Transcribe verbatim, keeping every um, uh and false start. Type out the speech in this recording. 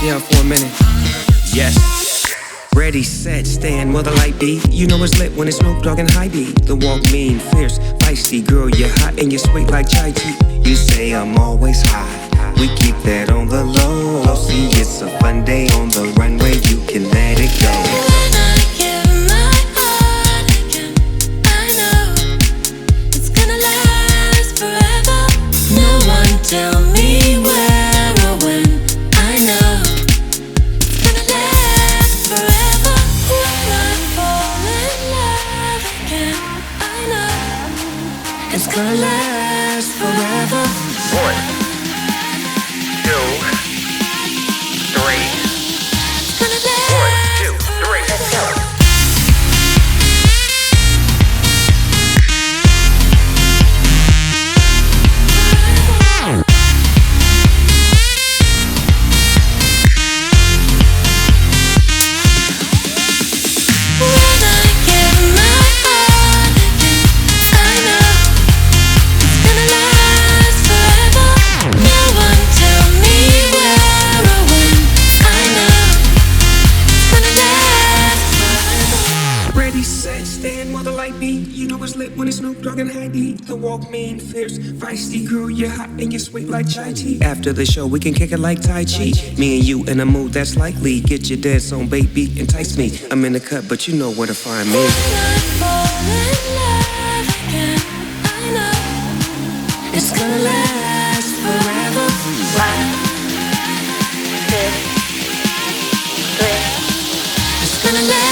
Yeah, for a minute. Yes. Ready, set, stand, will the light be? You know it's lit when it's Snoop Dogg and High D. The walk mean, fierce, feisty. Girl, you're hot and you're sweet like chai tea. You say I'm always high. We keep that on the low. See, it's a fun day on the runway. You can let it go. When I give my heart again, I know it's gonna last forever. No one tell me where or when. I know it's gonna last forever. When I fall in love again, I know it's gonna last forever. One, two, three. It's gonna last One, two, three, let's go. When I give my heart again, I know it's gonna last forever. No one tell me where or when. I know it's gonna last forever. Ready, set, stand, will the light be? You know it's lit when it's Snoop Dogg and High D. The walk mean, fierce, feisty. Girl, you're hot and you're sweet like chai tea. After the show, we can kick it like Tai Chi. Me and you in a mood that's likely. Get your dance on, baby, entice me. I'm in the cut, but you know where to find me. When I fall in love again, I know it's gonna last forever. One, two, three. It's gonna last.